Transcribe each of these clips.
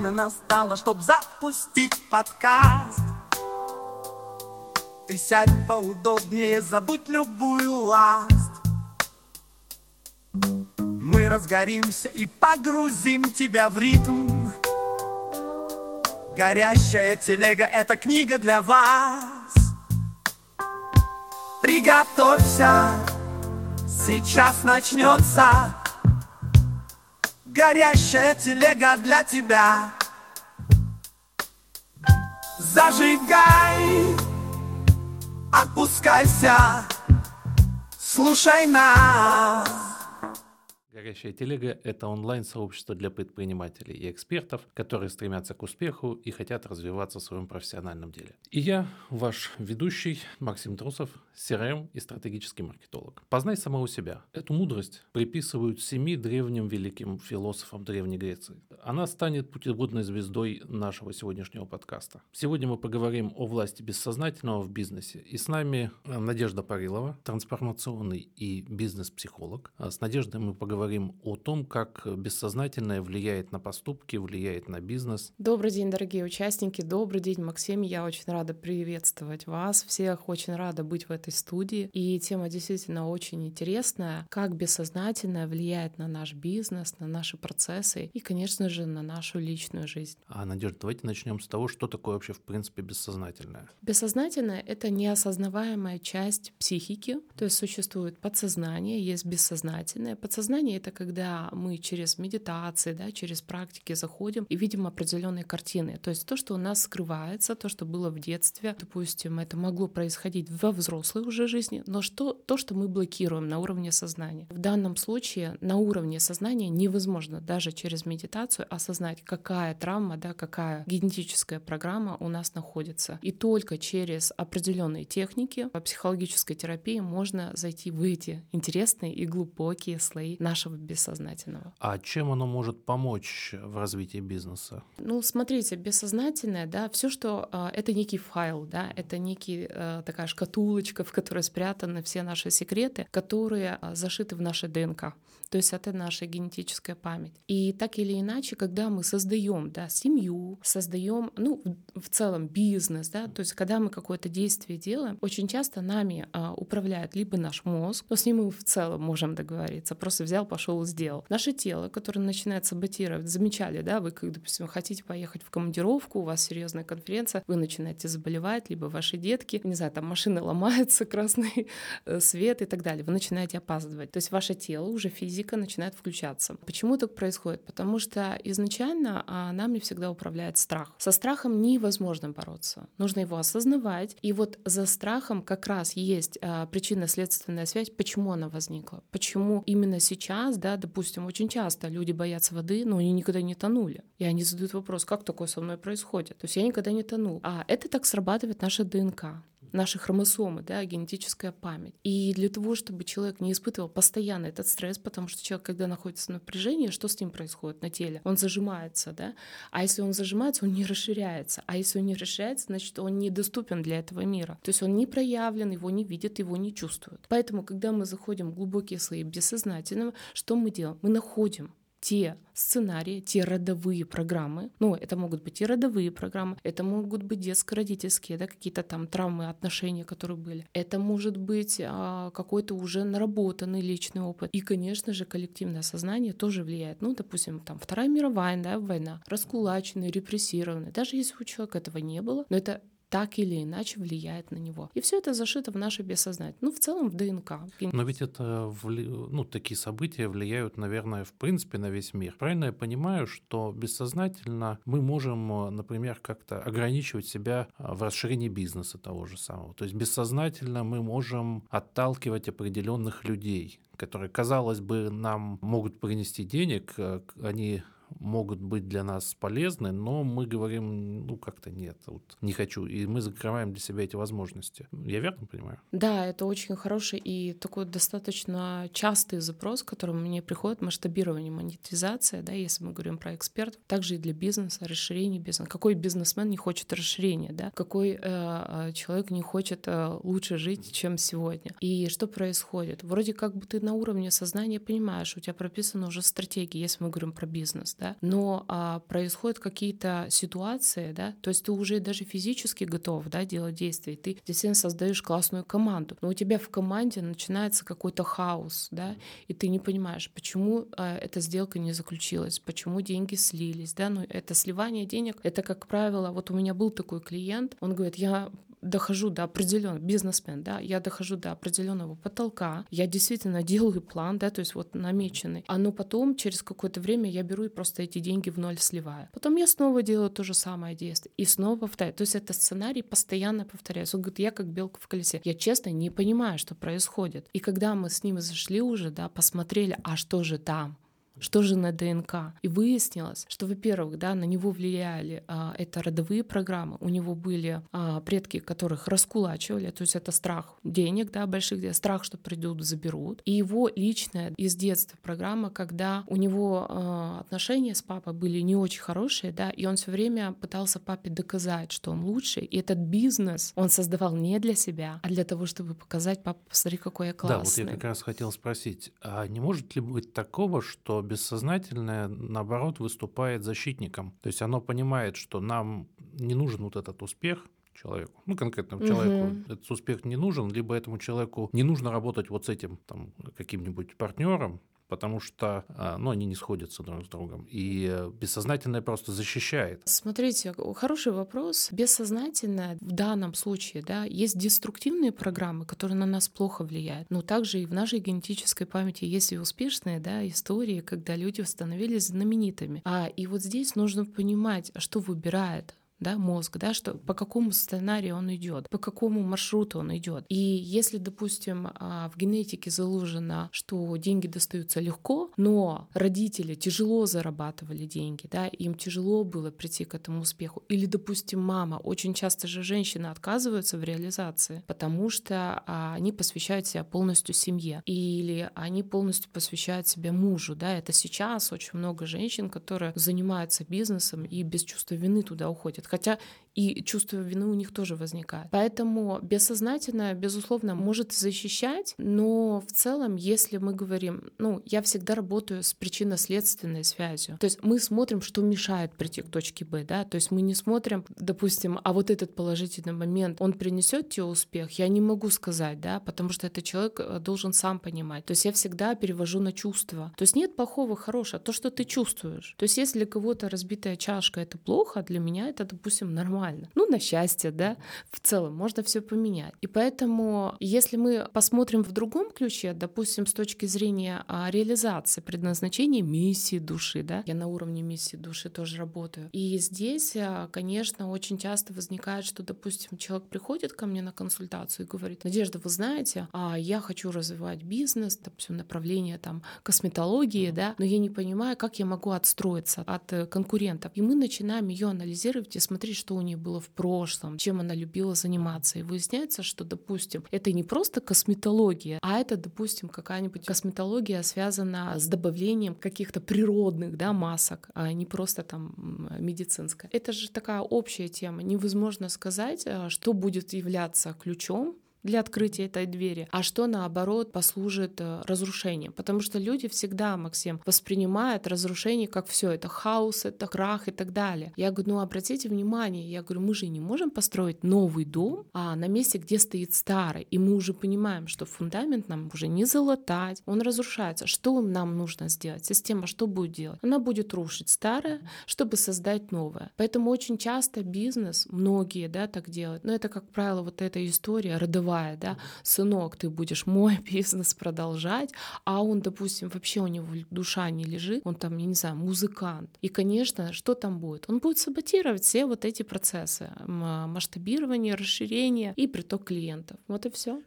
время настало, чтоб запустить подкаст. Ты сядь поудобнее, забудь любую ласт. Мы разгоримся и погрузим тебя в ритм. Горящая телега — это книга для вас. Приготовься, сейчас начнется. Горящая телега для тебя. Зажигай, отпускайся, слушай нас. Горящая телега – это онлайн-сообщество для предпринимателей и экспертов, которые стремятся к успеху и хотят развиваться в своем профессиональном деле. И я, ваш ведущий, Максим Трусов, CRM и стратегический маркетолог. Познай самого себя. Эту мудрость приписывают 7 древним великим философам Древней Греции. Она станет путеводной звездой нашего сегодняшнего подкаста. Сегодня мы поговорим о власти бессознательного в бизнесе. И с нами Надежда Парилова, трансформационный и бизнес-психолог. С Надеждой мы поговорим о том, как бессознательное влияет на поступки, влияет на бизнес. Добрый день, дорогие участники. Добрый день, Максим. Я очень рада приветствовать вас всех. Очень рада быть в этой студии. И тема действительно очень интересная. Как бессознательное влияет на наш бизнес, на наши процессы и, конечно же, на нашу личную жизнь. Надежда, давайте начнем с того, что такое вообще в принципе бессознательное. Бессознательное — это неосознаваемая часть психики. То есть существует подсознание, есть бессознательное. Подсознание — это когда мы через медитации, через практики заходим и видим определенные картины. То есть то, что у нас скрывается, то, что было в детстве, допустим, это могло происходить во взрослой уже жизни, но то, что мы блокируем на уровне сознания. В данном случае на уровне сознания невозможно даже через медитацию осознать, какая травма, какая генетическая программа у нас находится. И только через определенные техники по психологической терапии можно зайти в эти интересные и глубокие слои нашего бессознательного. А чем оно может помочь в развитии бизнеса? Смотрите, бессознательное, все, что это некий файл, это такая шкатулочка, в которой спрятаны все наши секреты, которые зашиты в нашей ДНК. То есть это наша генетическая память. И так или иначе, когда мы создаем семью, создаем, в целом бизнес, то есть когда мы какое-то действие делаем, очень часто нами управляет либо наш мозг, но с ним мы в целом можем договориться, просто взял, пошел и сделал. Наше тело, которое начинает саботировать, замечали, вы, допустим, хотите поехать в командировку, у вас серьезная конференция, вы начинаете заболевать, либо ваши детки, не знаю, там машина ломается, красный свет и так далее, вы начинаете опаздывать. То есть ваше тело, уже физика начинает включаться. Почему так происходит? Потому что изначально нами всегда управляет страх. Со страхом невозможно бороться. Нужно его осознавать. И вот за страхом как раз есть причинно-следственная связь, почему она возникла. Почему именно сейчас, допустим, очень часто люди боятся воды, но они никогда не тонули. И они задают вопрос, как такое со мной происходит? То есть я никогда не тонул. А это так срабатывает наша ДНК. Наши хромосомы, генетическая память. И для того, чтобы человек не испытывал постоянно этот стресс, потому что человек, когда находится в напряжении, что с ним происходит на теле? Он зажимается, А если он зажимается, он не расширяется. А если он не расширяется, значит, он недоступен для этого мира. То есть он не проявлен, его не видят, его не чувствуют. Поэтому, когда мы заходим в глубокие слои бессознательного, что мы делаем? Мы находим те сценарии, те родовые программы. Это могут быть и родовые программы, это могут быть детско-родительские, какие-то там травмы, отношения, которые были. Это может быть какой-то уже наработанный личный опыт. И, конечно же, коллективное сознание тоже влияет. Допустим, там Вторая мировая война, раскулаченный, репрессированный. Даже если у человека этого не было, но это так или иначе влияет на него. И все это зашито в наше бессознательное. В целом в ДНК. Но ведь это, такие события влияют, наверное, в принципе на весь мир. Правильно я понимаю, что бессознательно мы можем, например, как-то ограничивать себя в расширении бизнеса того же самого. То есть бессознательно мы можем отталкивать определенных людей, которые, казалось бы, нам могут принести денег, они могут быть для нас полезны, но мы говорим, как-то нет, не хочу, и мы закрываем для себя эти возможности. Я верно понимаю? Да, это очень хороший и такой достаточно частый запрос, к которому мне приходит масштабирование, монетизация, если мы говорим про экспертов, также и для бизнеса, расширение бизнеса. Какой бизнесмен не хочет расширения, Какой человек не хочет лучше жить, чем сегодня? И что происходит? Вроде как бы ты на уровне сознания понимаешь, у тебя прописана уже стратегия, если мы говорим про бизнес, да, но происходят какие-то ситуации, да, то есть ты уже даже физически готов, да, делать действия, ты действительно создаешь классную команду, но у тебя в команде начинается какой-то хаос, да, и ты не понимаешь, почему эта сделка не заключилась, почему деньги слились, да, но это сливание денег, это, как правило, вот у меня был такой клиент, он говорит, я дохожу до определенного, бизнесмен, да, я дохожу до определенного потолка, я действительно делаю план, да, то есть вот намеченный, но потом через какое-то время я беру и просто эти деньги в ноль сливаю. Потом я снова делаю то же самое действие и снова повторяю. То есть это сценарий постоянно повторяется. Он говорит, я как белка в колесе. Я честно не понимаю, что происходит. И когда мы с ним зашли уже, да, посмотрели, а что же там? Что же на ДНК? И выяснилось, что, во-первых, да, на него влияли это родовые программы, у него были предки, которых раскулачивали, то есть это страх денег, да, больших, страх, что придут, заберут. И его личная из детства программа, когда у него отношения с папой были не очень хорошие, да, и он все время пытался папе доказать, что он лучший. И этот бизнес он создавал не для себя, а для того, чтобы показать папе, посмотри, какой я классный. Да, вот я как раз хотел спросить, а не может ли быть такого, что бессознательное, наоборот, выступает защитником? То есть оно понимает, что нам не нужен вот этот успех человеку, ну, конкретному человеку этот успех не нужен, либо этому человеку не нужно работать вот с этим там каким-нибудь партнером, потому что они не сходятся друг с другом. И бессознательное просто защищает. Смотрите, хороший вопрос. Бессознательное в данном случае, да, есть деструктивные программы, которые на нас плохо влияют. Но также и в нашей генетической памяти есть и успешные, да, истории, когда люди становились знаменитыми. И вот здесь нужно понимать, что выбирает, да, мозг, да, что по какому сценарию он идет, по какому маршруту он идет. И если, допустим, в генетике заложено, что деньги достаются легко, но родители тяжело зарабатывали деньги, да, им тяжело было прийти к этому успеху. Или, допустим, мама, очень часто же женщины отказываются в реализации, потому что они посвящают себя полностью семье, или они полностью посвящают себя мужу, да, это сейчас очень много женщин, которые занимаются бизнесом и без чувства вины туда уходят. Хотя и чувство вины у них тоже возникает. Поэтому бессознательное, безусловно, может защищать, но в целом, если мы говорим, я всегда работаю с причинно-следственной связью. То есть мы смотрим, что мешает прийти к точке Б, да, то есть мы не смотрим, допустим, вот этот положительный момент, он принесет тебе успех, я не могу сказать, да, потому что этот человек должен сам понимать. То есть я всегда перевожу на чувства. То есть нет плохого, хорошего, то, что ты чувствуешь. То есть если для кого-то разбитая чашка — это плохо, для меня это, допустим, нормально. На счастье, да, в целом можно все поменять. И поэтому, если мы посмотрим в другом ключе, допустим, с точки зрения реализации предназначения, миссии души, да, я на уровне миссии души тоже работаю. И здесь, конечно, очень часто возникает, что, допустим, человек приходит ко мне на консультацию и говорит: Надежда, вы знаете, я хочу развивать бизнес, допустим, направление там косметологии, да, но я не понимаю, как я могу отстроиться от конкурентов. И мы начинаем ее анализировать и смотреть, что у нее было в прошлом, чем она любила заниматься. И выясняется, что, допустим, это не просто косметология, а это, допустим, какая-нибудь косметология связана с добавлением каких-то природных, да, масок, а не просто там медицинская. Это же такая общая тема. Невозможно сказать, что будет являться ключом для открытия этой двери, а что, наоборот, послужит разрушением. Потому что люди всегда, Максим, воспринимают разрушение как все это хаос, это крах и так далее. Я говорю, обратите внимание, я говорю, мы же не можем построить новый дом на месте, где стоит старый. И мы уже понимаем, что фундамент нам уже не залатать, он разрушается. Что нам нужно сделать? Система что будет делать? Она будет рушить старое, чтобы создать новое. Поэтому очень часто бизнес, многие, да, так делают, но это, как правило, вот эта история родовая, да, сынок, ты будешь мой бизнес продолжать, а он, допустим, вообще у него душа не лежит, он там, я не знаю, музыкант. И, конечно, что там будет? Он будет саботировать все вот эти процессы масштабирования, расширения и приток клиентов. Вот и все.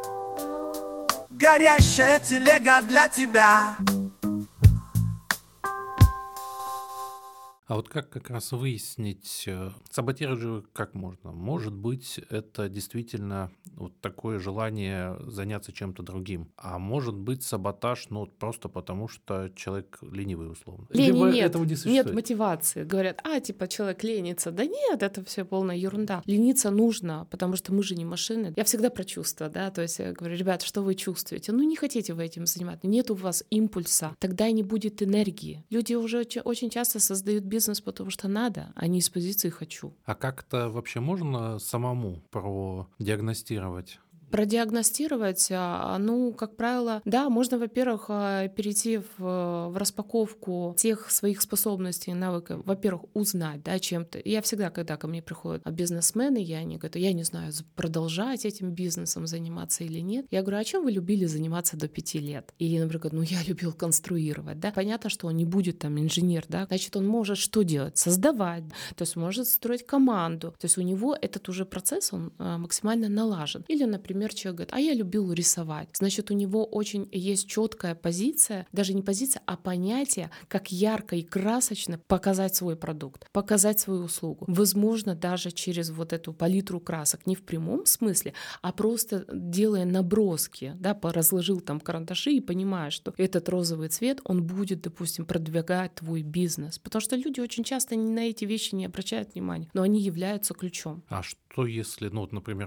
Горящая телега для тебя. А вот как раз выяснить, саботировать же как можно? Может быть, это действительно вот такое желание заняться чем-то другим, а может быть саботаж, ну, вот просто потому, что человек ленивый условно. Лени Либо нет, этого не нет существует. мотивации. Говорят, типа человек ленится. Да нет, это все полная ерунда. Лениться нужно, потому что мы же не машины. Я всегда про чувства, да, то есть я говорю, ребят, что вы чувствуете? Ну, не хотите вы этим заниматься, нет у вас импульса, тогда и не будет энергии. Люди уже очень часто создают бизнес, потому что надо, а не из позиции «хочу». А как-то вообще можно самому продиагностировать? Продиагностировать, ну, как правило, да, можно, во-первых, перейти в распаковку тех своих способностей и навыков. Во-первых, узнать, да, чем-то. Я всегда, когда ко мне приходят бизнесмены, они говорят, я не знаю, продолжать этим бизнесом заниматься или нет. Я говорю, а чем вы любили заниматься до 5 лет? И, например, я любил конструировать, да. Понятно, что он не будет там инженер, да, значит, он может что делать? Создавать, то есть может строить команду. То есть у него этот уже процесс, он максимально налажен. Или, например, человек говорит, я любил рисовать. Значит, у него очень есть четкая позиция, даже не позиция, а понятие, как ярко и красочно показать свой продукт, показать свою услугу. Возможно, даже через вот эту палитру красок, не в прямом смысле, а просто делая наброски, да, разложил там карандаши и понимая, что этот розовый цвет, он будет, допустим, продвигать твой бизнес. Потому что люди очень часто на эти вещи не обращают внимания, но они являются ключом. А что если, ну, вот, например,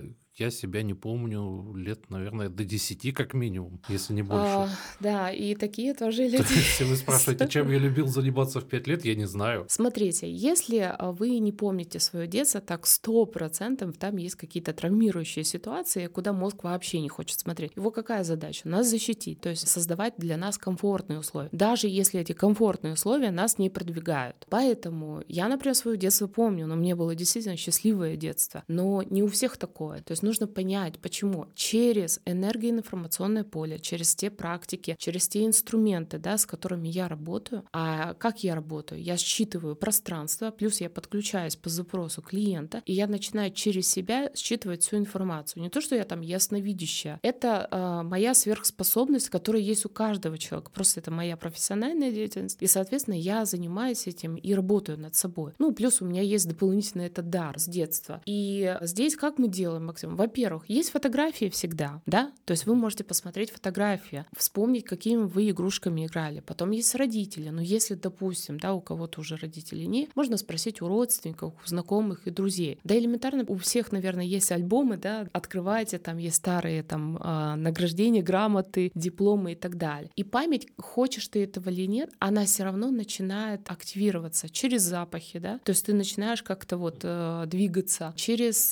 я себя не помню лет, наверное, до 10 как минимум, если не больше. Да, и такие тоже То люди. есть, если вы спрашиваете, чем я любил заниматься в 5 лет, я не знаю. Смотрите, если вы не помните свое детство, так 100% там есть какие-то травмирующие ситуации, куда мозг вообще не хочет смотреть. Его какая задача? Нас защитить, то есть создавать для нас комфортные условия. Даже если эти комфортные условия нас не продвигают. Поэтому я, например, свое детство помню, но мне было действительно счастливое детство. Но не у всех такое. То есть нужно понять, почему. Через энергоинформационное поле, через те практики, через те инструменты, да, с которыми я работаю. А как я работаю? Я считываю пространство, плюс я подключаюсь по запросу клиента, и я начинаю через себя считывать всю информацию. Не то, что я там ясновидящая. Это моя сверхспособность, которая есть у каждого человека. Просто это моя профессиональная деятельность. И, соответственно, я занимаюсь этим и работаю над собой. Ну, плюс у меня есть дополнительный этот дар с детства. И здесь как мы делаем, Максим? Во-первых, есть фотографии всегда, да? То есть вы можете посмотреть фотографии, вспомнить, какими вы игрушками играли. Потом есть родители. Но если, допустим, да, у кого-то уже родителей нет, можно спросить у родственников, у знакомых и друзей. Да, элементарно у всех, наверное, есть альбомы, да, открывайте, там есть старые там награждения, грамоты, дипломы и так далее. И память, хочешь ты этого или нет, она все равно начинает активироваться через запахи, да, то есть ты начинаешь как-то вот двигаться через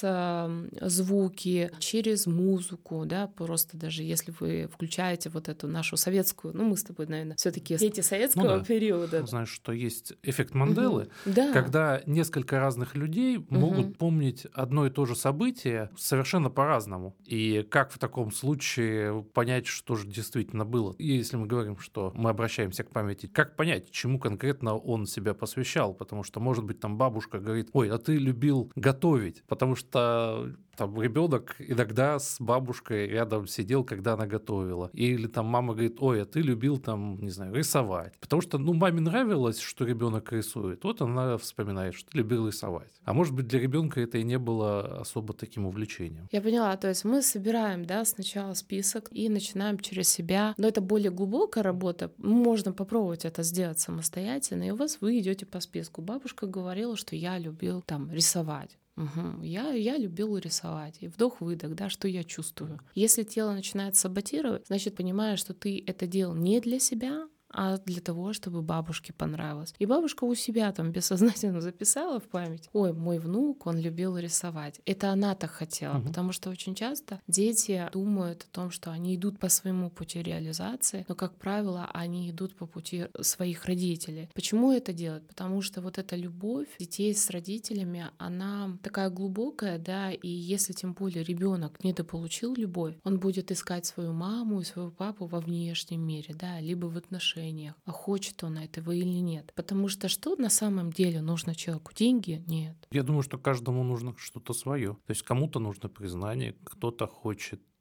звуки, через музыку, да, просто даже если вы включаете вот эту нашу советскую, ну мы с тобой, наверное, все-таки дети советского периода. Знаешь, что есть эффект Манделы, Да. когда несколько разных людей могут помнить одно и то же событие совершенно по-разному. И как в таком случае понять, что же действительно было? И если мы говорим, что мы обращаемся к памяти, как понять, чему конкретно он себя посвящал? Потому что, может быть, там бабушка говорит, ой, а ты любил готовить, потому что там ребенок иногда с бабушкой рядом сидел, когда она готовила. Или там мама говорит, ой, а ты любил там, не знаю, рисовать. Потому что, ну, маме нравилось, что ребенок рисует. Вот она вспоминает, что любил рисовать. А может быть, для ребенка это и не было особо таким увлечением. Я поняла, то есть мы собираем, да, сначала список и начинаем через себя. Но это более глубокая работа. Можно попробовать это сделать самостоятельно, и у вас вы идете по списку. Бабушка говорила, что я любил там рисовать. Угу. Я любил рисовать. И вдох-выдох, да, что я чувствую. Если тело начинает саботировать, значит, понимаешь, что ты это делал не для себя, а для того, чтобы бабушке понравилось. И бабушка у себя там бессознательно записала в память: ой, мой внук, он любил рисовать. Это она так хотела, потому что очень часто дети думают о том, что они идут по своему пути реализации, но, как правило, они идут по пути своих родителей. Почему это делают? Потому что вот эта любовь детей с родителями, она такая глубокая, да, и если тем более ребенок недополучил любовь, он будет искать свою маму и своего папу во внешнем мире, да, либо в отношениях. А хочет он этого или нет. Потому что что на самом деле нужно человеку? Деньги? Нет. Я думаю, что каждому нужно что-то свое. То есть кому-то нужно признание, кто-то хочет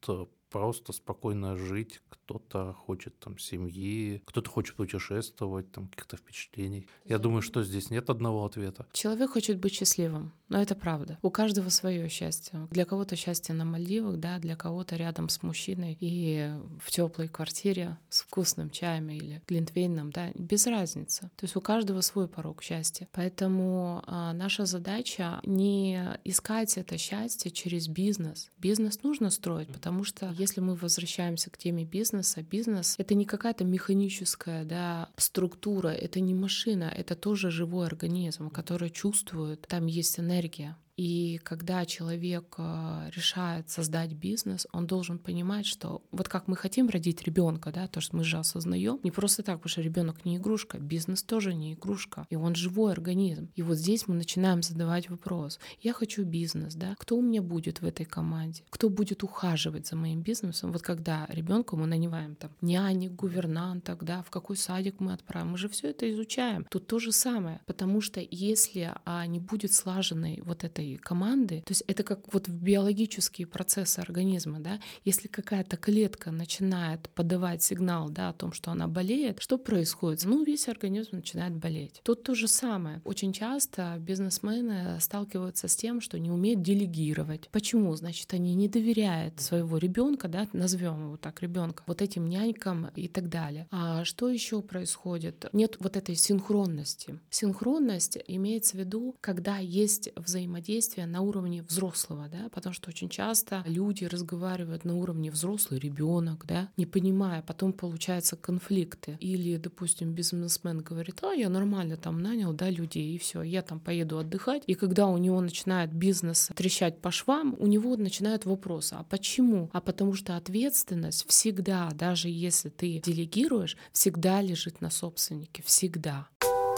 просто спокойно жить, кто-то хочет там семьи, кто-то хочет путешествовать, там каких-то впечатлений. Я думаю, что здесь нет одного ответа. Человек хочет быть счастливым, но это правда. У каждого свое счастье. Для кого-то счастье на Мальдивах, да, для кого-то рядом с мужчиной и в теплой квартире с вкусным чаем или глинтвейном, да, без разницы. То есть у каждого свой порог счастья. Поэтому наша задача не искать это счастье через бизнес. Бизнес нужно строить, потому что если мы возвращаемся к теме бизнеса, бизнес — это не какая-то механическая, да, структура, это не машина, это тоже живой организм, который чувствует, там есть энергия. И когда человек решает создать бизнес, он должен понимать, что вот как мы хотим родить ребенка, да, то, что мы же осознаем, не просто так, потому что ребенок не игрушка, бизнес тоже не игрушка, и он живой организм. И вот здесь мы начинаем задавать вопрос: я хочу бизнес, да, кто у меня будет в этой команде, кто будет ухаживать за моим бизнесом? Вот когда ребенку мы нанимаем там нянек, гувернанток, да, в какой садик мы отправим, мы же все это изучаем. Тут то же самое, потому что если не будет слаженной вот этой команды, то есть это как вот в биологические процессы организма, да, если какая-то клетка начинает подавать сигнал, да, о том, что она болеет, что происходит? Ну, весь организм начинает болеть. Тут то же самое. Очень часто бизнесмены сталкиваются с тем, что не умеют делегировать. Почему? Значит, они не доверяют своего ребенка, да, назовем его так, ребенка, вот этим нянькам и так далее. А что еще происходит? Нет вот этой синхронности. Синхронность имеется в виду, когда есть взаимодействие на уровне взрослого, да, потому что очень часто люди разговаривают на уровне взрослый ребенок, да, не понимая, потом получаются конфликты. Или, допустим, бизнесмен говорит: я нормально там нанял, да, людей, и все, я там поеду отдыхать. И когда у него начинает бизнес трещать по швам, у него начинают вопросы: а почему? А потому что ответственность всегда, даже если ты делегируешь, всегда лежит на собственнике, всегда.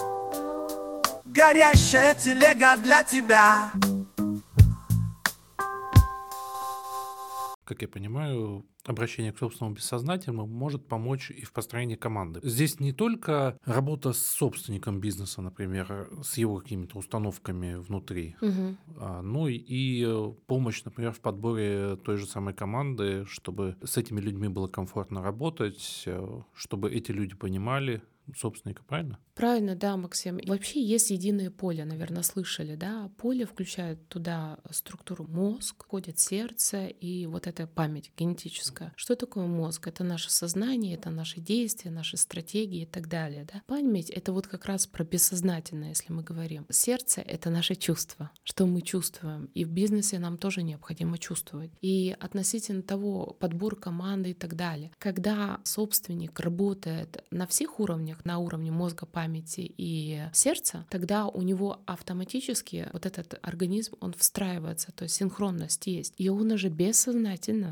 Горящая телега для тебя. Как я понимаю, обращение к собственному бессознательному может помочь и в построении команды. Здесь не только работа с собственником бизнеса, например, с его какими-то установками внутри, но и помощь, например, в подборе той же самой команды, чтобы с этими людьми было комфортно работать, чтобы эти люди понимали собственника, правильно? Правильно, да, Максим. Вообще есть единое поле, наверное, слышали, да? Поле включает туда структуру мозг, входит сердце и вот эта память генетическая. Что такое мозг? Это наше сознание, это наши действия, наши стратегии и так далее, да? Память — это вот как раз про бессознательное, если мы говорим. Сердце — это наше чувство, что мы чувствуем. И в бизнесе нам тоже необходимо чувствовать. И относительно того, подбор команды и так далее. Когда собственник работает на всех уровнях, на уровне мозга, памяти и сердца, тогда у него автоматически вот этот организм, он встраивается, то есть синхронность есть. И он уже бессознательно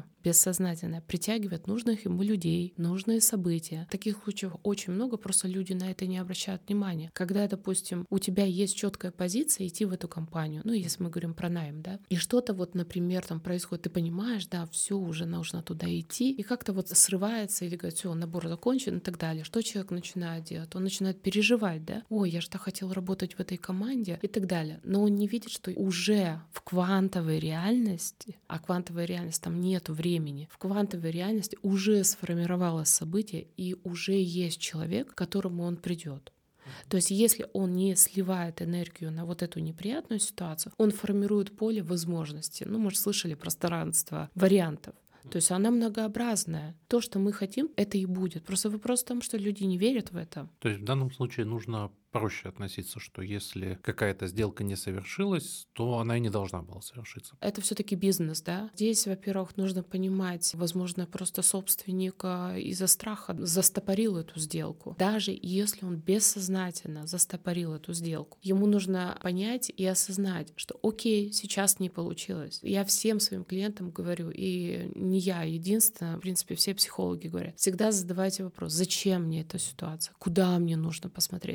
притягивает нужных ему людей, нужные события. Таких случаев очень много, просто люди на это не обращают внимания. Когда, допустим, у тебя есть четкая позиция идти в эту компанию, ну, если мы говорим про найм, да, и что-то вот, например, там происходит, ты понимаешь, да, все уже нужно туда идти, и как-то вот срывается или говорит: все, набор закончен и так далее. Что человек начинает делать? Он начинает переживать, да, ой, я же так хотел работать в этой команде и так далее. Но он не видит, что уже в квантовой реальности, а квантовая реальность, там нету времени, в квантовой реальности уже сформировалось событие, и уже есть человек, к которому он придет. То есть если он не сливает энергию на вот эту неприятную ситуацию, он формирует поле возможностей. Ну, мы же слышали пространство вариантов. То есть она многообразная. То, что мы хотим, это и будет. Просто вопрос в том, что люди не верят в это. То есть в данном случае нужно проще относиться, что если какая-то сделка не совершилась, то она и не должна была совершиться. Это все-таки бизнес, да? Здесь, во-первых, нужно понимать, возможно, просто собственник из-за страха застопорил эту сделку. Даже если он бессознательно застопорил эту сделку, ему нужно понять и осознать, что окей, сейчас не получилось. Я всем своим клиентам говорю, и не я единственная, в принципе, все психологи говорят, всегда задавайте вопрос: зачем мне эта ситуация? Куда мне нужно посмотреть? Потому что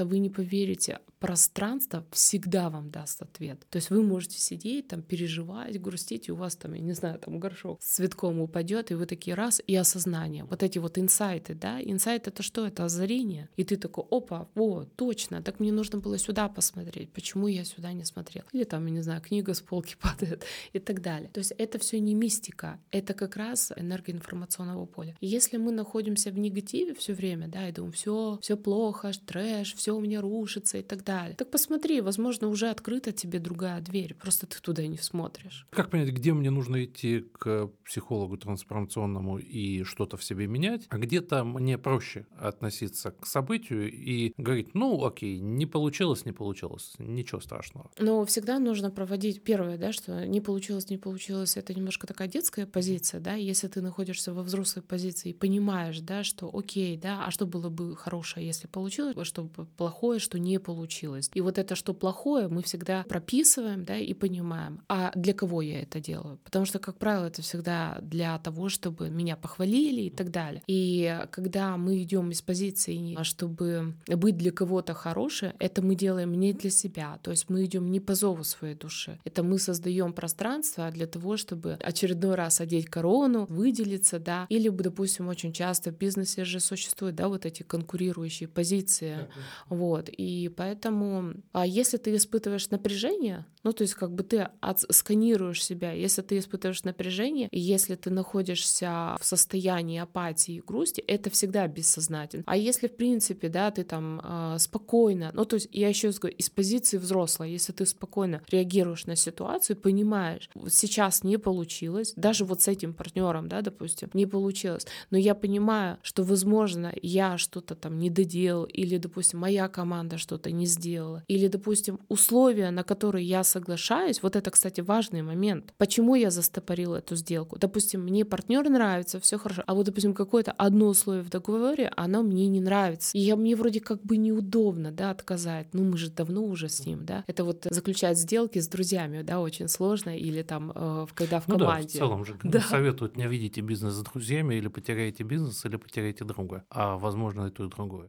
что вы не поверите, пространство всегда вам даст ответ. То есть вы можете сидеть, там, переживать, грустить, и у вас там, я не знаю, там горшок с цветком упадет, и вы такие раз, и осознание. Вот эти вот инсайты, да? Инсайт — это что? Это озарение. И ты такой, опа, о, точно, так мне нужно было сюда посмотреть. Почему я сюда не смотрел? Или там, я не знаю, книга с полки падает и так далее. То есть это все не мистика, это как раз энергия информационного поля. И если мы находимся в негативе все время, да, и думаем, все плохо, трэш, все у меня рушится и так далее, так посмотри, возможно, уже открыта тебе другая дверь, просто ты туда не смотришь. Как понять, где мне нужно идти к психологу трансформационному и что-то в себе менять, а где-то мне проще относиться к событию и говорить, ну окей, не получилось, ничего страшного. Но всегда нужно проводить первое, да, что не получилось, это немножко такая детская позиция, да, если ты находишься во взрослой позиции и понимаешь, да, что окей, да, а что было бы хорошее, если получилось, а что плохое, что не получилось. И вот это, что плохое, мы всегда прописываем, да, и понимаем, а для кого я это делаю. Потому что, как правило, это всегда для того, чтобы меня похвалили и так далее. И когда мы идем из позиции, чтобы быть для кого-то хорошее, это мы делаем не для себя. То есть мы идем не по зову своей души. Это мы создаем пространство для того, чтобы очередной раз одеть корону, выделиться, да. Или, допустим, очень часто в бизнесе же существуют, да, вот эти конкурирующие позиции. Вот. И поэтому, если ты испытываешь напряжение, ну, то есть как бы ты сканируешь себя, если ты испытываешь напряжение, и если ты находишься в состоянии апатии и грусти, это всегда бессознательно. А если, в принципе, да, ты там спокойно, ну, то есть я еще раз говорю, из позиции взрослой, если ты спокойно реагируешь на ситуацию, понимаешь, вот сейчас не получилось, даже вот с этим партнером, да, допустим, не получилось, но я понимаю, что, возможно, я что-то там не доделал, или, допустим, моя команда что-то не сделала, или, допустим, условия, на которые я соглашаюсь, вот это, кстати, важный момент. Почему я застопорила эту сделку? Допустим, мне партнер нравится, все хорошо, а вот, допустим, какое-то одно условие в договоре, оно мне не нравится. И мне вроде как бы неудобно, да, отказать. Ну, мы же давно уже с ним, да. Это вот заключать сделки с друзьями, да, очень сложно, или там, когда в команде. Ну да, в целом же советуют не ведите бизнес с друзьями, или потеряете бизнес, или потеряете друга. А возможно и то, и другое.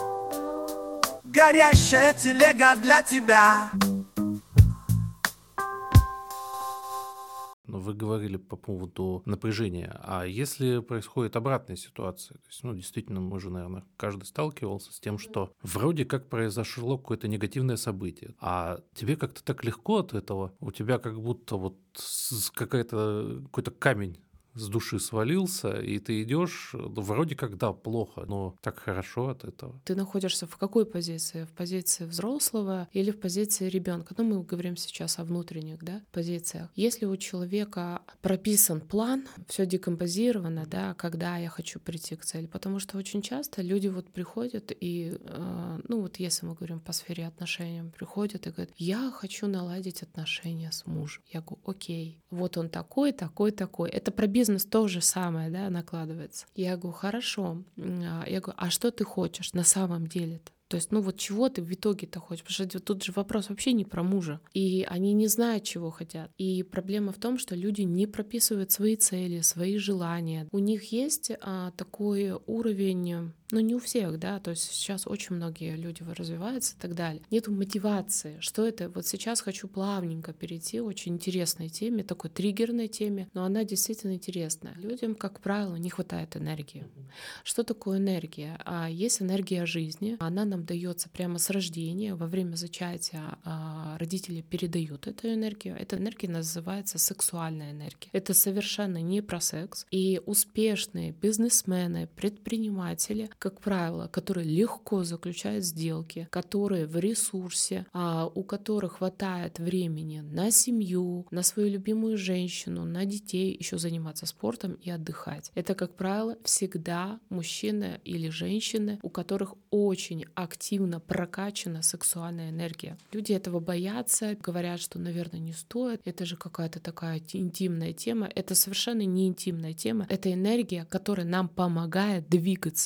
Горящая телега для тебя. Но вы говорили по поводу напряжения. А если происходит обратная ситуация, то есть, ну, действительно, мы же, наверное, каждый сталкивался с тем, что вроде как произошло какое-то негативное событие, а тебе как-то так легко от этого, у тебя как будто вот какой-то камень с души свалился, и ты идешь, вроде как, да, плохо, но так хорошо от этого. Ты находишься в какой позиции? В позиции взрослого или в позиции ребенка? Ну, мы говорим сейчас о внутренних, да, позициях. Если у человека прописан план, все декомпозировано, да, когда я хочу прийти к цели, потому что очень часто люди вот приходят и, ну, вот если мы говорим по сфере отношений, приходят и говорят, я хочу наладить отношения с мужем. Я говорю, окей, вот он такой. Это про бизнес то же самое, да, накладывается. Я говорю, хорошо. Я говорю, а что ты хочешь на самом деле-то? То есть, ну вот чего ты в итоге-то хочешь? Потому что тут же вопрос вообще не про мужа. И они не знают, чего хотят. И проблема в том, что люди не прописывают свои цели, свои желания. У них есть такой уровень, ну не у всех, да, то есть сейчас очень многие люди развиваются и так далее. Нету мотивации. Что это? Вот сейчас хочу плавненько перейти к очень интересной теме, такой триггерной теме, но она действительно интересная. Людям, как правило, не хватает энергии. Что такое энергия? Есть энергия жизни, она нам дается прямо с рождения, во время зачатия родители передают эту энергию. Эта энергия называется сексуальная энергия. Это совершенно не про секс. И успешные бизнесмены, предприниматели, как правило, которые легко заключают сделки, которые в ресурсе, у которых хватает времени на семью, на свою любимую женщину, на детей, еще заниматься спортом и отдыхать. Это, как правило, всегда мужчины или женщины, у которых очень активно прокачана сексуальная энергия. Люди этого боятся, говорят, что, наверное, не стоит. Это же какая-то такая интимная тема. Это совершенно не интимная тема. Это энергия, которая нам помогает двигаться. Потому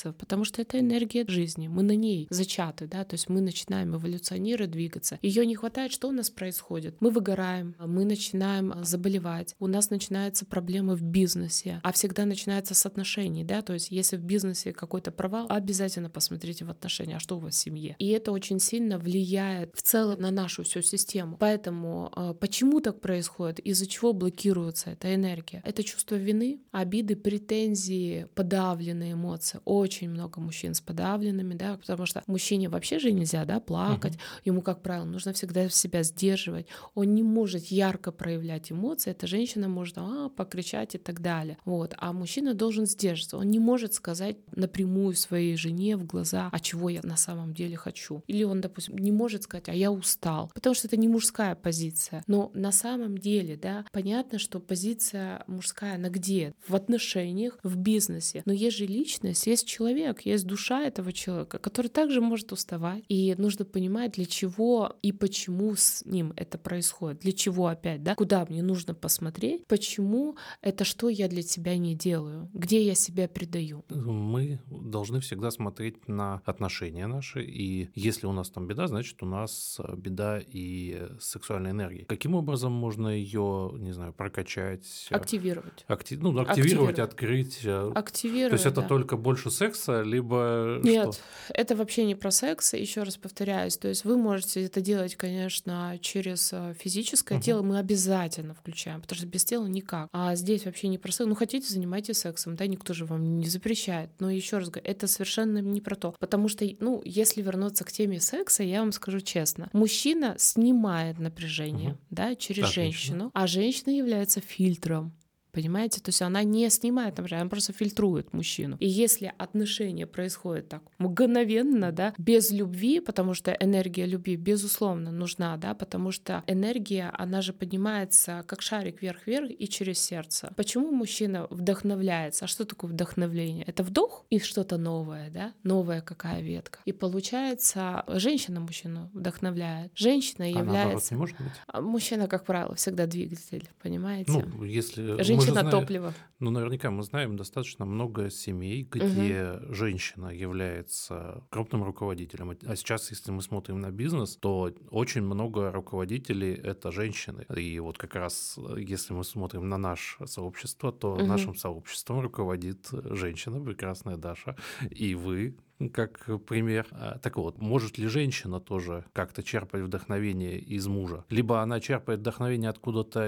потому что это энергия жизни. Мы на ней зачаты, да, то есть мы начинаем эволюционировать, двигаться. Ее не хватает, что у нас происходит? Мы выгораем, мы начинаем заболевать, у нас начинаются проблемы в бизнесе, а всегда начинается с отношений, да, то есть если в бизнесе какой-то провал, обязательно посмотрите в отношения, а что у вас в семье. И это очень сильно влияет в целом на нашу всю систему. Поэтому почему так происходит? Из-за чего блокируется эта энергия? Это чувство вины, обиды, претензии, подавленные эмоции. Очень много мужчин с подавленными, да, потому что мужчине вообще же нельзя, да, плакать. Ему, как правило, нужно всегда себя сдерживать. Он не может ярко проявлять эмоции. Эта женщина может покричать и так далее. Вот. А мужчина должен сдерживаться. Он не может сказать напрямую своей жене в глаза, а чего я на самом деле хочу. Или он, допустим, не может сказать, а я устал. Потому что это не мужская позиция. Но на самом деле, да, понятно, что позиция мужская, она где? В отношениях, в бизнесе. Но есть же личность, есть человек, есть душа этого человека, который также может уставать. И нужно понимать, для чего и почему с ним это происходит. Для чего опять, да? Куда мне нужно посмотреть? Почему это что я для тебя не делаю? Где я себя предаю? Мы должны всегда смотреть на отношения наши, и если у нас там беда, значит, у нас беда и с сексуальной энергией. Каким образом можно ее, не знаю, прокачать? Активировать. Активировать, открыть. Активировать, то есть это да. только больше секса, либо Нет, что? это вообще не про секс, еще раз повторяюсь. То есть вы можете это делать, конечно, через физическое тело, мы обязательно включаем, потому что без тела никак. А здесь вообще не про секс. Ну, хотите, занимайтесь сексом, да, никто же вам не запрещает. Но еще раз говорю, это совершенно не про то. Потому что, ну, если вернуться к теме секса, я вам скажу честно, мужчина снимает напряжение, да, через женщину, а женщина является фильтром. Понимаете? То есть она не снимает напряжение, она просто фильтрует мужчину. И если отношения происходят так мгновенно, да, без любви, потому что энергия любви, безусловно, нужна, да, потому что энергия, она же поднимается как шарик вверх-вверх и через сердце. Почему мужчина вдохновляется? А что такое вдохновление? Это вдох и что-то новое, да? Новая какая ветка. И получается, женщина мужчину вдохновляет. Женщина является... наоборот, не может быть? Мужчина, как правило, всегда двигатель, понимаете? Ну, если... Женщина топливо. Ну, наверняка мы знаем достаточно много семей, где женщина является крупным руководителем. А сейчас, если мы смотрим на бизнес, то очень много руководителей — это женщины. И вот как раз, если мы смотрим на наше сообщество, то нашим сообществом руководит женщина, прекрасная Даша, и вы, как пример. Так вот, может ли женщина тоже как-то черпать вдохновение из мужа? Либо она черпает вдохновение откуда-то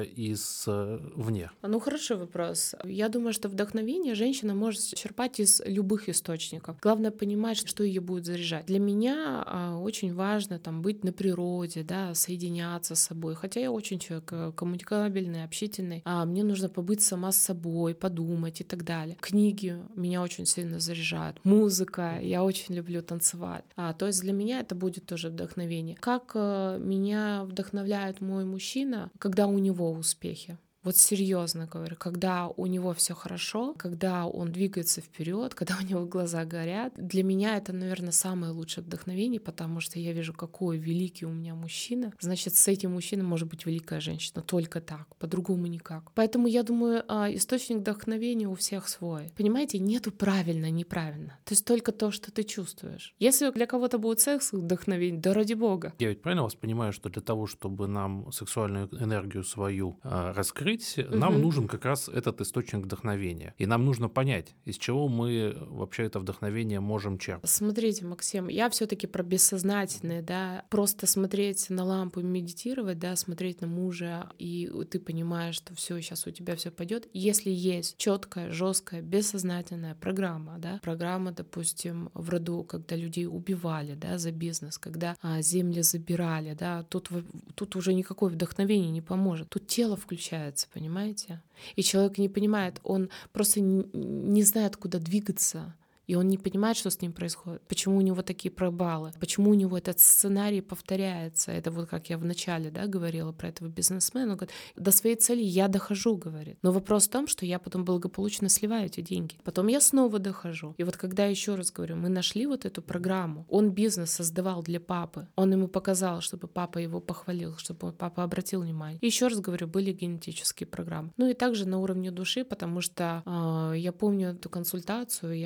вне? Ну, хороший вопрос. Я думаю, что вдохновение женщина может черпать из любых источников. Главное понимать, что ее будет заряжать. Для меня очень важно там быть на природе, да, соединяться с собой. Хотя я очень человек коммуникабельный, общительный. Мне нужно побыть сама с собой, подумать и так далее. Книги меня очень сильно заряжают. Музыка. Я очень люблю танцевать. То есть для меня это будет тоже вдохновение. Как меня вдохновляет мой мужчина, когда у него успехи? Вот серьезно говорю, когда у него все хорошо, когда он двигается вперед, когда у него глаза горят, для меня это, наверное, самое лучшее вдохновение, потому что я вижу, какой великий у меня мужчина. Значит, с этим мужчиной может быть великая женщина. Только так, по-другому никак. Поэтому я думаю, источник вдохновения у всех свой. Понимаете, нету правильно, неправильно. То есть только то, что ты чувствуешь. Если для кого-то будет секс вдохновение, да ради бога. Я ведь правильно вас понимаю, что для того, чтобы нам сексуальную энергию свою раскрыть, нам нужен как раз этот источник вдохновения. И нам нужно понять, из чего мы вообще это вдохновение можем черпать. Смотрите, Максим, я все-таки про бессознательное, да, просто смотреть на лампу и медитировать, да, смотреть на мужа, и ты понимаешь, что все, сейчас у тебя все пойдет. Если есть четкая, жесткая, бессознательная программа, да, программа, допустим, в роду, когда людей убивали, да, за бизнес, когда земли забирали, да, тут уже никакое вдохновение не поможет. Тут тело включается, понимаете? И человек не понимает, он просто не знает, куда двигаться. И он не понимает, что с ним происходит, почему у него такие пробалы, почему у него этот сценарий повторяется. Это вот как я вначале, да, говорила про этого бизнесмена. Он говорит, до своей цели я дохожу, говорит. Но вопрос в том, что я потом благополучно сливаю эти деньги. Потом я снова дохожу. И вот когда, еще раз говорю, мы нашли вот эту программу, он бизнес создавал для папы, он ему показал, чтобы папа его похвалил, чтобы папа обратил внимание. И еще раз говорю, были генетические программы. Ну и также на уровне души, потому что я помню эту консультацию, я говорю, посмотрите,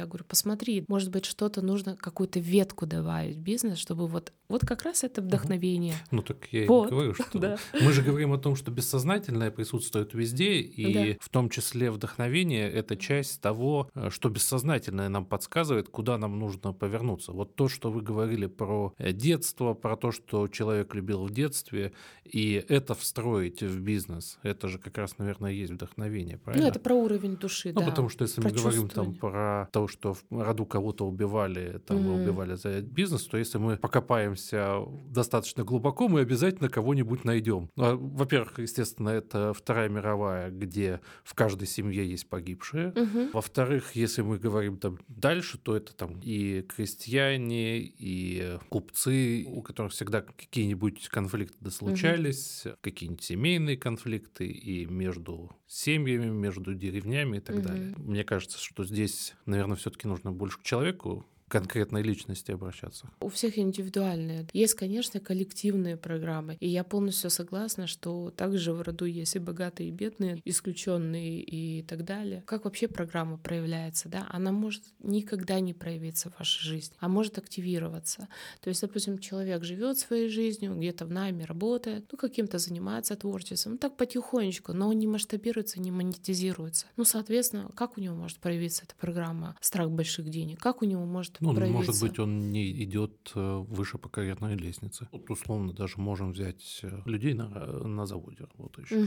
посмотри, может быть, что-то нужно, какую-то ветку добавить в бизнес, чтобы вот как раз это вдохновение. Ну так я и Вот, говорю, что да. мы же говорим о том, что бессознательное присутствует везде, и Да. в том числе вдохновение — это часть того, что бессознательное нам подсказывает, куда нам нужно повернуться. Вот то, что вы говорили про детство, про то, что человек любил в детстве, и это встроить в бизнес, это же как раз, наверное, и есть вдохновение, Ну, правильно? это про уровень души, Ну, да. потому что если мы Про говорим там чувствование. про то, что в роду кого-то убивали, там вы убивали за бизнес, то если мы покопаемся достаточно глубоко, мы обязательно кого-нибудь найдем. Во-первых, естественно, это Вторая мировая, где в каждой семье есть погибшие. Во-вторых, если мы говорим там дальше, то это там и крестьяне, и купцы, у которых всегда какие-нибудь конфликты случались, какие-нибудь семейные конфликты и между семьями, между деревнями и так далее. Мне кажется, что здесь, наверное, все-таки нужно больше к человеку, конкретной личности обращаться. У всех индивидуальные. Есть, конечно, коллективные программы. И я полностью согласна, что также в роду есть и богатые, и бедные, исключенные и так далее. Как вообще программа проявляется? Да? Она может никогда не проявиться в вашей жизни, а может активироваться. То есть, допустим, человек живет своей жизнью, где-то в найме работает, каким-то занимается творчеством, так потихонечку, но он не масштабируется, не монетизируется. Соответственно, как у него может проявиться эта программа «Страх больших денег»? Как у него может проявиться? Может быть, он не идет выше по карьерной лестнице. Вот условно даже можем взять людей на заводе работающих.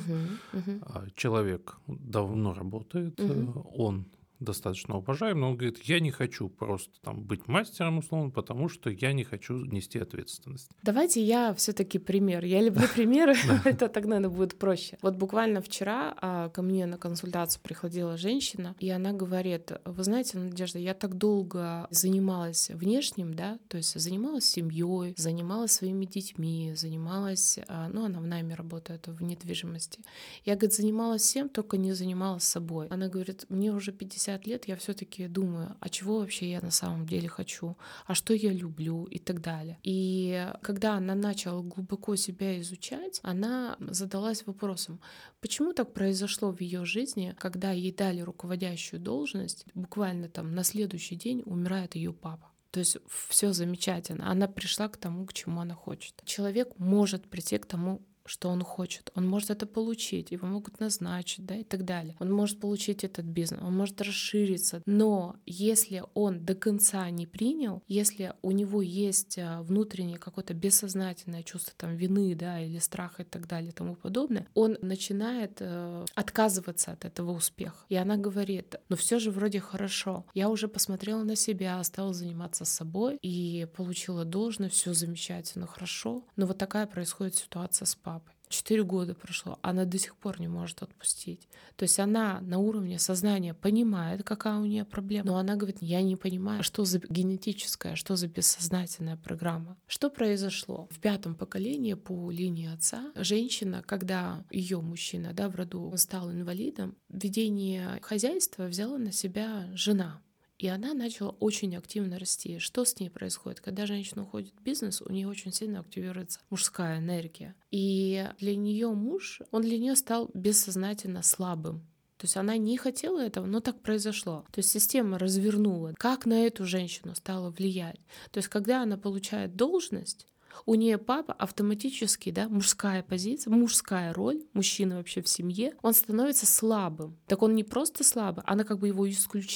Человек давно работает, он достаточно уважаем, но он говорит, я не хочу просто там быть мастером, условно, потому что я не хочу нести ответственность. Давайте я все-таки пример. Я люблю примеры, это так, наверное, будет проще. Вот буквально вчера ко мне на консультацию приходила женщина, и она говорит, вы знаете, Надежда, я так долго занималась внешним, да, то есть занималась семьей, занималась своими детьми, занималась, она в найме работает в недвижимости. Я, говорит, занималась всем, только не занималась собой. Она говорит, мне уже 50 лет, я все-таки думаю, а чего вообще я на самом деле хочу, а что я люблю и так далее. И когда она начала глубоко себя изучать, она задалась вопросом, почему так произошло в ее жизни, когда ей дали руководящую должность, буквально там на следующий день умирает ее папа. То есть все замечательно. Она пришла к тому, к чему она хочет. Человек может прийти к тому, что он хочет. Он может это получить, его могут назначить, да, и так далее. Он может получить этот бизнес, он может расшириться. Но если он до конца не принял, если у него есть внутреннее какое-то бессознательное чувство там вины, да, или страха и так далее и тому подобное, он начинает отказываться от этого успеха. И она говорит, все же вроде хорошо. Я уже посмотрела на себя, стала заниматься собой и получила должность, все замечательно, хорошо. Но вот такая происходит ситуация с папой. 4 года прошло, она до сих пор не может отпустить. То есть она на уровне сознания понимает, какая у нее проблема, но она говорит, я не понимаю, что за генетическая, что за бессознательная программа. Что произошло? В 5-м поколении по линии отца женщина, когда ее мужчина, да, в роду стал инвалидом, ведение хозяйства взяла на себя жена. И она начала очень активно расти. Что с ней происходит? Когда женщина уходит в бизнес, у нее очень сильно активируется мужская энергия. И для нее муж, он для нее стал бессознательно слабым. То есть она не хотела этого, но так произошло. То есть система развернула. Как на эту женщину стало влиять? То есть когда она получает должность, у нее папа автоматически, да, мужская позиция, мужская роль, мужчина вообще в семье, он становится слабым. Так он не просто слабый, она как бы его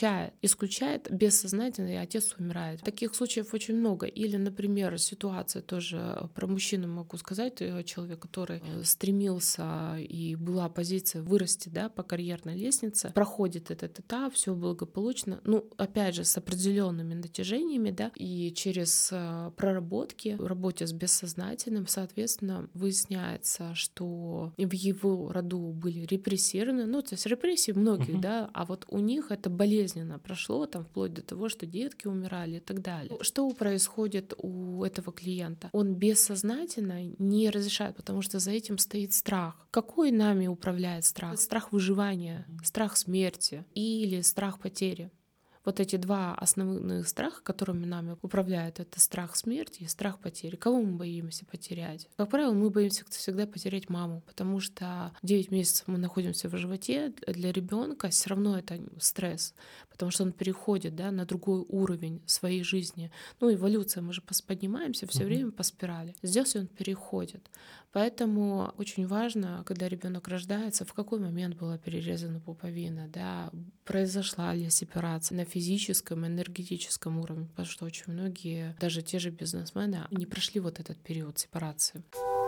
исключает бессознательно, и отец умирает. Таких случаев очень много. Или, например, ситуация тоже про мужчину могу сказать, человек, который стремился и была позиция вырасти, да, по карьерной лестнице, проходит этот этап, все благополучно, опять же, с определенными натяжениями, да, и через проработки в работе с бессознательным, соответственно, выясняется, что в его роду были репрессированы, то есть репрессии многих, да, а вот у них это болезненно прошло, там, вплоть до того, что детки умирали и так далее. Что происходит у этого клиента? Он бессознательно не разрешает, потому что за этим стоит страх. Какой нами управляет страх? Страх выживания, страх смерти или страх потери. Вот эти два основных страха, которыми нами управляют, это страх смерти и страх потери. Кого мы боимся потерять? Как правило, мы боимся всегда потерять маму, потому что 9 месяцев мы находимся в животе. Для ребенка все равно это стресс, потому что он переходит, да, на другой уровень своей жизни. Ну, эволюция, мы же поднимаемся все время по спирали. Здесь он переходит. Поэтому очень важно, когда ребенок рождается, в какой момент была перерезана пуповина, да, произошла ли сепарация на физическом, энергетическом уровне, потому что очень многие, даже те же бизнесмены, не прошли вот этот период сепарации.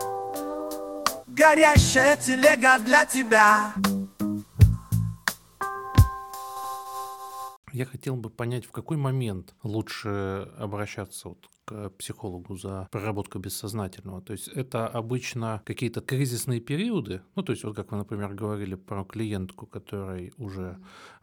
Горящая телега для тебя. Я хотел бы понять, в какой момент лучше обращаться вот к психологу за проработкой бессознательного. То есть это обычно какие-то кризисные периоды, ну то есть вот как вы, например, говорили про клиентку, которой уже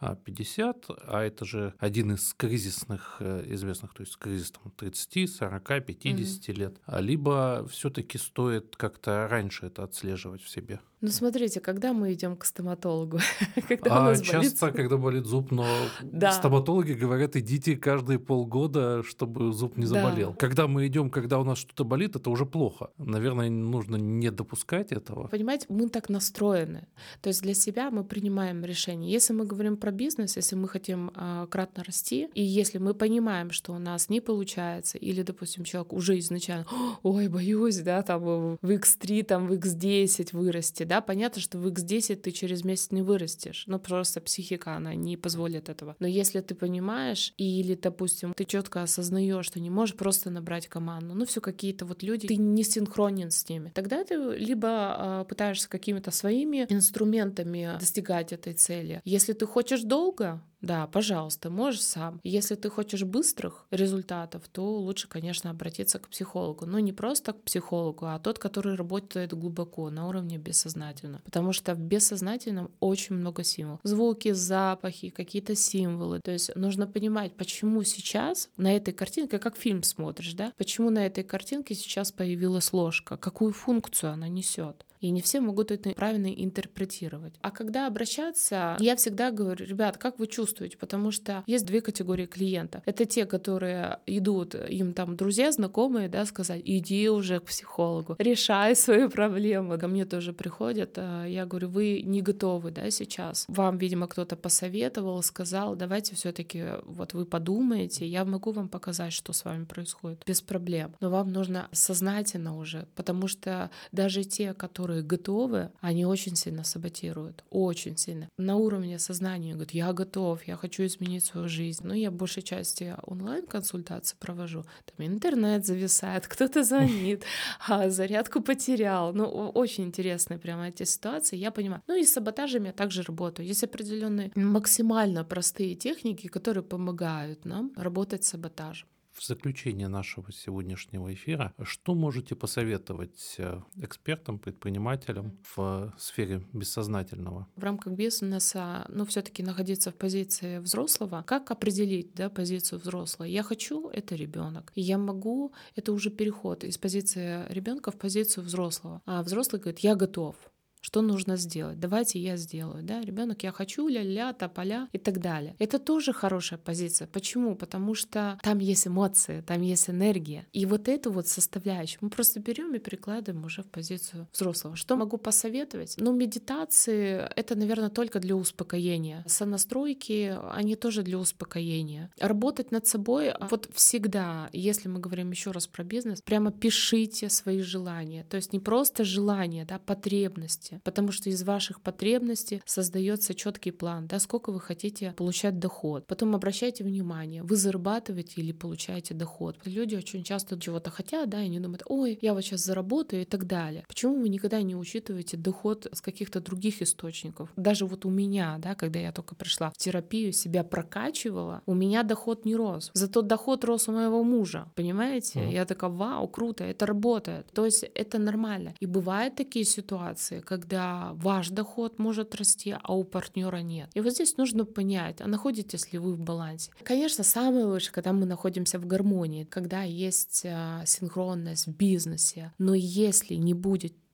50, а это же один из кризисных известных, то есть кризис там, 30, 40, 50 лет, либо все-таки стоит как-то раньше это отслеживать в себе? Ну, смотрите, когда мы идем к стоматологу, когда у нас болит часто, когда болит зуб, но стоматологи говорят, идите каждые полгода, чтобы зуб не заболел. Когда мы идем, когда у нас что-то болит, это уже плохо. Наверное, нужно не допускать этого. Понимаете, мы так настроены. То есть для себя мы принимаем решение. Если мы говорим про бизнес, если мы хотим кратно расти, и если мы понимаем, что у нас не получается, или, допустим, человек уже изначально, ой, боюсь, да, там в X3, там в X10 вырасти, да, понятно, что в X10 ты через месяц не вырастешь, ну просто психика, она не позволит этого. Но если ты понимаешь, или, допустим, ты четко осознаешь, что не можешь просто набрать команду, ну все какие-то вот люди, ты не синхронен с ними, тогда ты либо пытаешься какими-то своими инструментами достигать этой цели. Если ты хочешь долго, да, пожалуйста, можешь сам. Если ты хочешь быстрых результатов, то лучше, конечно, обратиться к психологу. Но не просто к психологу, а тот, который работает глубоко, на уровне бессознательного. Потому что в бессознательном очень много символов. Звуки, запахи, какие-то символы. То есть нужно понимать, почему сейчас на этой картинке, как фильм смотришь, да, почему на этой картинке сейчас появилась ложка, какую функцию она несет. И не все могут это правильно интерпретировать. А когда обращаться, я всегда говорю, ребят, как вы чувствуете? Потому что есть две категории клиентов. Это те, которые идут, им там друзья, знакомые, да, сказать, иди уже к психологу, решай свои проблемы. Ко мне тоже приходят, я говорю, вы не готовы, да, сейчас. Вам, видимо, кто-то посоветовал, сказал, давайте все-таки вот вы подумаете, я могу вам показать, что с вами происходит, без проблем. Но вам нужно сознательно уже, потому что даже те, которые готовы, они очень сильно саботируют, очень сильно. На уровне сознания говорят, я готов, я хочу изменить свою жизнь. Но я большей части онлайн-консультации провожу. Там интернет зависает, кто-то звонит, зарядку потерял. Ну, очень интересные прямо эти ситуации, я понимаю. Ну и с саботажем я также работаю. Есть определенные максимально простые техники, которые помогают нам работать с саботажем. В заключение нашего сегодняшнего эфира, что можете посоветовать экспертам, предпринимателям в сфере бессознательного? В рамках бизнеса, все-таки находиться в позиции взрослого. Как определить, да, позицию взрослого? Я хочу — это ребенок. И я могу — это уже переход из позиции ребенка в позицию взрослого. А взрослый говорит, я готов. Что нужно сделать? Давайте я сделаю. Да? Ребенок, я хочу, ля-ля, тополя и так далее. Это тоже хорошая позиция. Почему? Потому что там есть эмоции, там есть энергия. И вот эту вот составляющую мы просто берем и перекладываем уже в позицию взрослого. Что могу посоветовать? Медитации — это, наверное, только для успокоения. Сонастройки, они тоже для успокоения. Работать над собой, вот всегда, если мы говорим еще раз про бизнес, прямо пишите свои желания. То есть не просто желания, да, потребности. Потому что из ваших потребностей создается четкий план, да, сколько вы хотите получать доход. Потом обращайте внимание, вы зарабатываете или получаете доход. Люди очень часто чего-то хотят, да, и они думают, ой, я вот сейчас заработаю и так далее. Почему вы никогда не учитываете доход с каких-то других источников? Даже вот у меня, да, когда я только пришла в терапию, себя прокачивала, у меня доход не рос. Зато доход рос у моего мужа, понимаете? Я такая, вау, круто, это работает. То есть это нормально. И бывают такие ситуации, когда ваш доход может расти, а у партнера нет. И вот здесь нужно понять, а находитесь ли вы в балансе. Конечно, самое лучшее, когда мы находимся в гармонии, когда есть синхронность в бизнесе. Но если не будет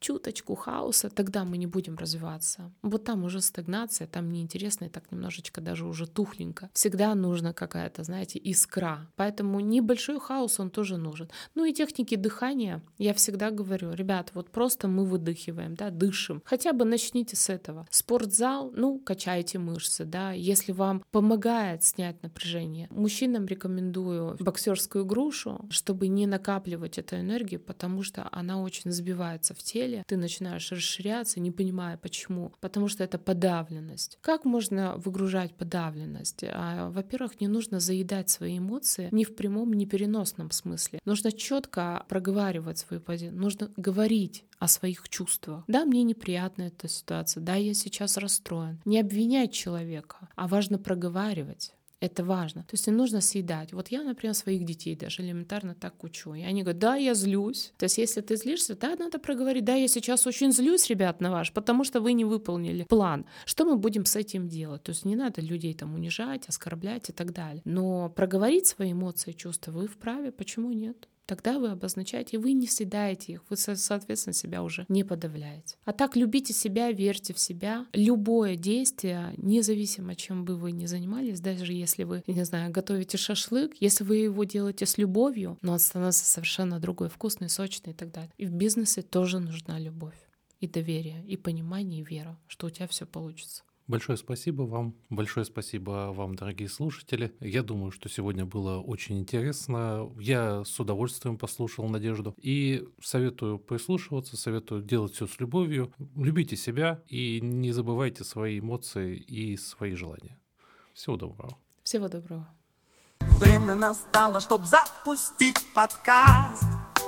чуточку хаоса, тогда мы не будем развиваться. Вот там уже стагнация, там неинтересно и так немножечко даже уже тухленько. Всегда нужна какая-то, знаете, искра. Поэтому небольшой хаос, он тоже нужен. Ну и техники дыхания, я всегда говорю, ребят, вот просто мы выдыхиваем, да, дышим. Хотя бы начните с этого. Спортзал, ну, качайте мышцы, да, если вам помогает снять напряжение. Мужчинам рекомендую боксерскую грушу, чтобы не накапливать эту энергию, потому что она очень сбивается в теле. Ты начинаешь расширяться, не понимая почему. Потому что это подавленность. Как можно выгружать подавленность? Во-первых, не нужно заедать свои эмоции ни в прямом, ни в переносном смысле. Нужно четко проговаривать свою позицию. Нужно говорить о своих чувствах. Да, мне неприятна эта ситуация. Да, я сейчас расстроен. Не обвинять человека, а важно проговаривать. Это важно. То есть не нужно съедать. Вот я, например, своих детей даже элементарно так учу. И они говорят, да, я злюсь. То есть если ты злишься, да, надо проговорить, да, я сейчас очень злюсь, ребят, на вас, потому что вы не выполнили план. Что мы будем с этим делать? То есть не надо людей там унижать, оскорблять и так далее. Но проговорить свои эмоции, чувства вы вправе, почему нет? Тогда вы обозначаете, и вы не съедаете их, вы, соответственно, себя уже не подавляете. А так любите себя, верьте в себя. Любое действие, независимо, чем бы вы ни занимались, даже если вы, не знаю, готовите шашлык, если вы его делаете с любовью, но он становится совершенно другой, вкусный, сочный и так далее. И в бизнесе тоже нужна любовь, и доверие, и понимание, и вера, что у тебя все получится. Большое спасибо вам, дорогие слушатели. Я думаю, что сегодня было очень интересно. Я с удовольствием послушал Надежду и советую прислушиваться, советую делать все с любовью. Любите себя и не забывайте свои эмоции и свои желания. Всего доброго. Всего доброго. Время настало, чтоб запустить подкаст.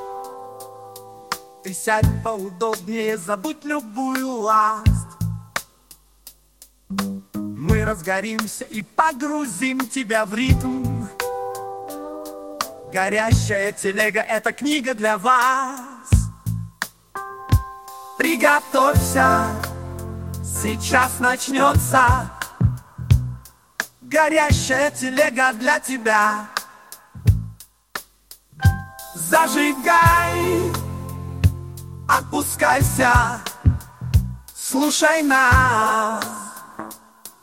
Ты сядь поудобнее, забудь любую ласть. Мы разгоримся и погрузим тебя в ритм. Горящая телега — это книга для вас. Приготовься, сейчас начнется. Горящая телега для тебя. Зажигай, отпускайся, слушай нас.